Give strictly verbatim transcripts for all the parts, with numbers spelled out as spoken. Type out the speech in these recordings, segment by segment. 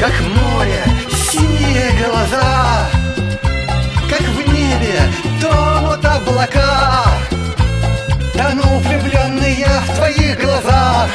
как море, синие глаза, как в небе тонут облака. Тону, влюбленный я в твоих глазах.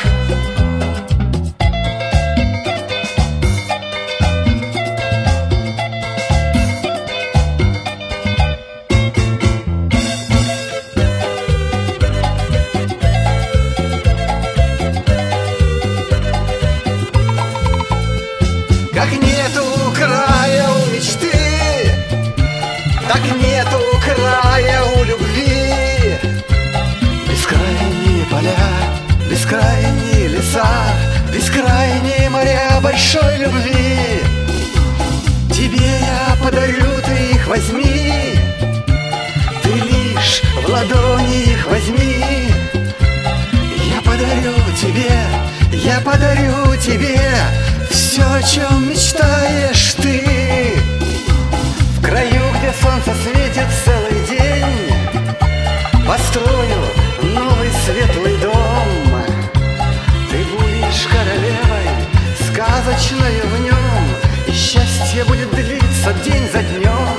Как нету края у мечты, так нету края у любви. Бескрайние поля, бескрайние леса, бескрайние моря большой любви. Тебе я подарю, ты их возьми, ты лишь в ладони их возьми. Я подарю тебе, я подарю тебе все, о чем мечтаешь ты. В краю, где солнце светит целый день, построю новый светлый дом. Ты будешь королевой, сказочной в нем, и счастье будет длиться день за днем.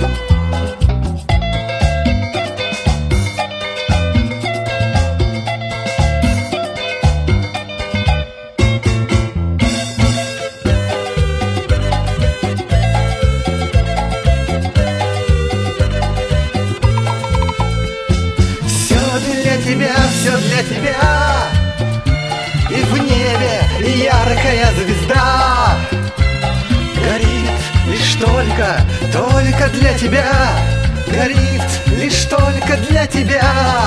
Тебя, все для тебя, и в небе яркая звезда горит лишь только, только для тебя, горит лишь только для тебя.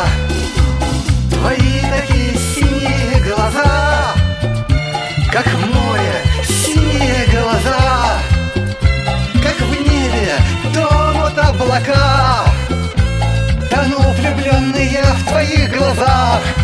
Твои такие синие глаза, как море, синие глаза, как в небе тонут облака. Тону, влюбленный я в твоих глазах.